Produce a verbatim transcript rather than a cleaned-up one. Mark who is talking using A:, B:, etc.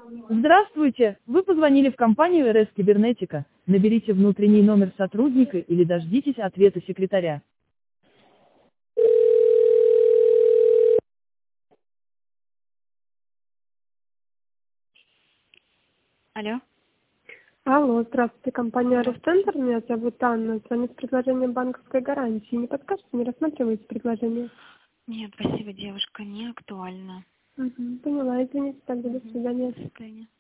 A: Здравствуйте! Вы позвонили в компанию эр эс Кибернетика. Наберите внутренний номер сотрудника или дождитесь ответа секретаря.
B: Алло.
C: Алло, здравствуйте, компания
B: Здравствуйте.
C: Ресцентр, меня зовут Анна, звоню с предложением банковской гарантии. Не подскажете, не рассматриваете предложение?
B: Нет, спасибо, девушка, не актуально.
C: Угу, поняла, извините, тогда до
B: Мгм.
C: свидания.
B: До свидания.